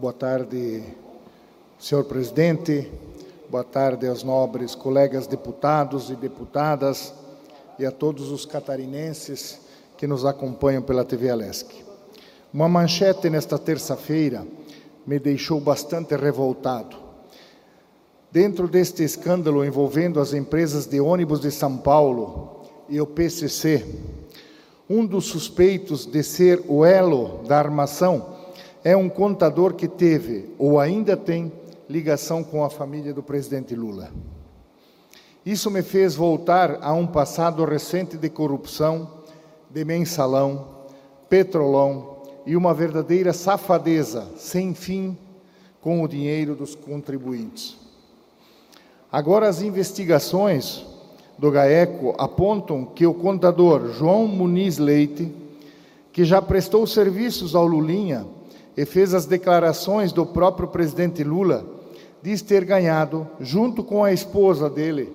Boa tarde, senhor presidente. Boa tarde aos nobres colegas deputados e deputadas e a todos os catarinenses que nos acompanham pela TV Alesc. Uma manchete nesta terça-feira me deixou bastante revoltado. Dentro deste escândalo envolvendo as empresas de ônibus de São Paulo e o PCC, um dos suspeitos de ser o elo da armação é um contador que teve, ou ainda tem, ligação com a família do presidente Lula. Isso me fez voltar a um passado recente de corrupção, de mensalão, petrolão e uma verdadeira safadeza sem fim com o dinheiro dos contribuintes. Agora as investigações do GAECO apontam que o contador João Muniz Leite, que já prestou serviços ao Lulinha e fez as declarações do próprio presidente Lula, diz ter ganhado, junto com a esposa dele,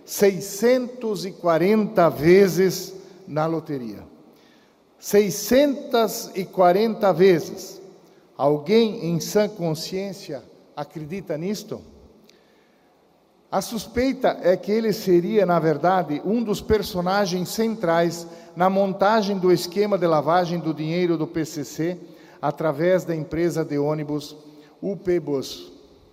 640 vezes na loteria. 640 vezes. Alguém em sã consciência acredita nisto? A suspeita é que ele seria, na verdade, um dos personagens centrais na montagem do esquema de lavagem do dinheiro do PCC através da empresa de ônibus UP Bus.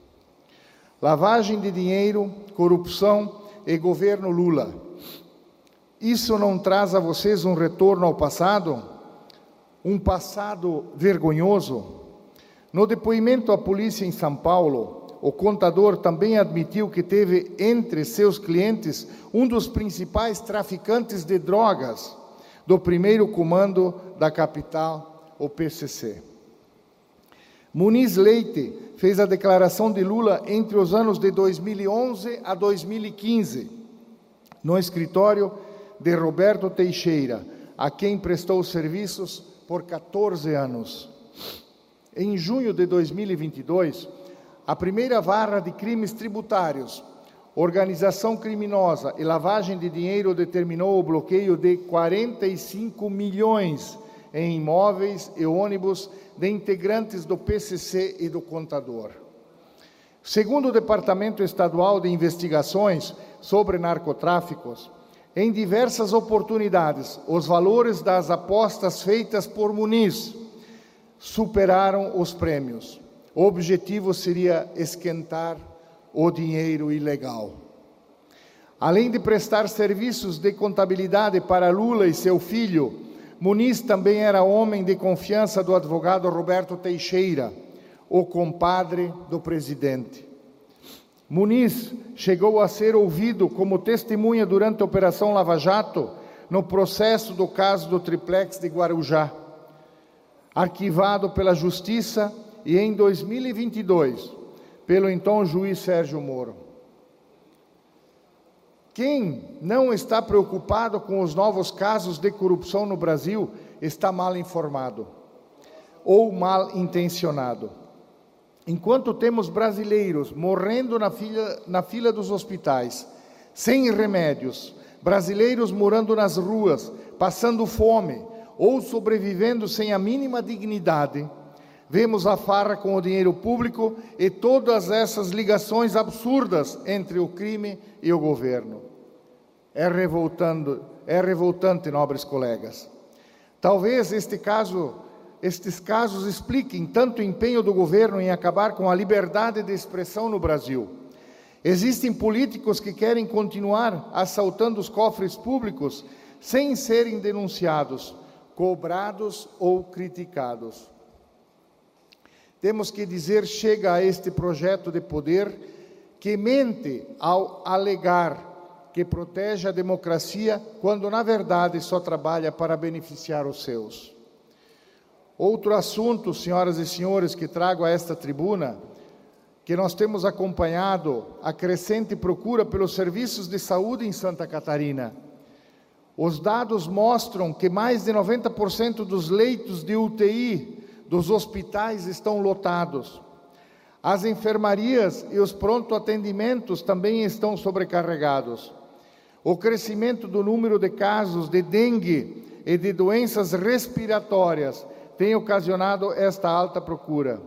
Lavagem de dinheiro, corrupção e governo Lula. Isso não traz a vocês um retorno ao passado? Um passado vergonhoso? No depoimento à polícia em São Paulo, o contador também admitiu que teve entre seus clientes um dos principais traficantes de drogas do primeiro comando da capital, o PCC. Muniz Leite fez a declaração de Lula entre os anos de 2011 a 2015, no escritório de Roberto Teixeira, a quem prestou serviços por 14 anos. Em junho de 2022, a primeira vara de crimes tributários, organização criminosa e lavagem de dinheiro determinou o bloqueio de 45 milhões em imóveis e ônibus de integrantes do PCC e do contador. Segundo o Departamento Estadual de Investigações sobre Narcotráficos, em diversas oportunidades, os valores das apostas feitas por Muniz superaram os prêmios. O objetivo seria esquentar o dinheiro ilegal. Além de prestar serviços de contabilidade para Lula e seu filho, Muniz também era homem de confiança do advogado Roberto Teixeira, o compadre do presidente. Muniz chegou a ser ouvido como testemunha durante a Operação Lava Jato no processo do caso do triplex de Guarujá, arquivado pela Justiça e em 2022, pelo então juiz Sérgio Moro. Quem não está preocupado com os novos casos de corrupção no Brasil está mal informado ou mal intencionado. Enquanto temos brasileiros morrendo na fila dos hospitais, sem remédios, brasileiros morando nas ruas, passando fome ou sobrevivendo sem a mínima dignidade, vemos a farra com o dinheiro público e todas essas ligações absurdas entre o crime e o governo. É revoltante, nobres colegas. Talvez estes casos expliquem tanto empenho do governo em acabar com a liberdade de expressão no Brasil. Existem políticos que querem continuar assaltando os cofres públicos sem serem denunciados, cobrados ou criticados. Temos que dizer chega a este projeto de poder que mente ao alegar que protege a democracia, quando na verdade só trabalha para beneficiar os seus. Outro assunto, senhoras e senhores, que trago a esta tribuna, que nós temos acompanhado a crescente procura pelos serviços de saúde em Santa Catarina. Os dados mostram que mais de 90% dos leitos de UTI dos hospitais estão lotados. As enfermarias e os pronto-atendimentos também estão sobrecarregados. O crescimento do número de casos de dengue e de doenças respiratórias tem ocasionado esta alta procura.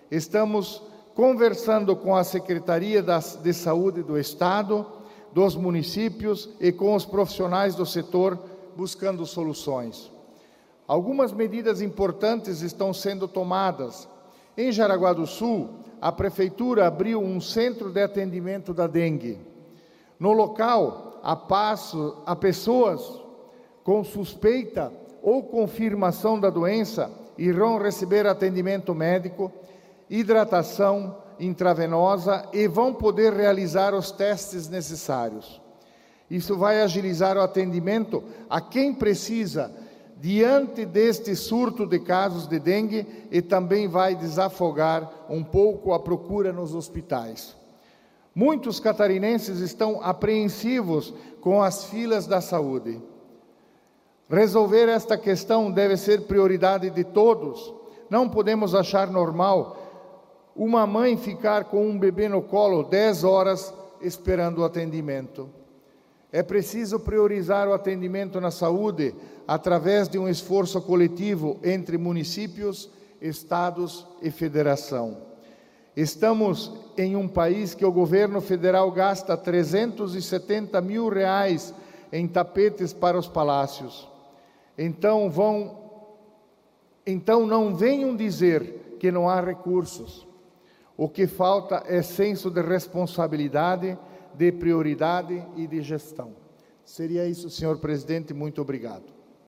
Estamos conversando com a Secretaria de Saúde do Estado, dos municípios e com os profissionais do setor, buscando soluções. Algumas medidas importantes estão sendo tomadas. Em Jaraguá do Sul, a Prefeitura abriu um centro de atendimento da dengue. No local, há pessoas com suspeita ou confirmação da doença irão receber atendimento médico, hidratação intravenosa e vão poder realizar os testes necessários. Isso vai agilizar o atendimento a quem precisa diante deste surto de casos de dengue e também vai desafogar um pouco a procura nos hospitais. Muitos catarinenses estão apreensivos com as filas da saúde. Resolver esta questão deve ser prioridade de todos. Não podemos achar normal uma mãe ficar com um bebê no colo 10 horas esperando o atendimento. É preciso priorizar o atendimento na saúde através de um esforço coletivo entre municípios, estados e federação. Estamos em um país que o governo federal gasta R$370 mil em tapetes para os palácios. Então não venham dizer que não há recursos. O que falta é senso de responsabilidade, de prioridade e de gestão. Seria isso, senhor presidente. Muito obrigado.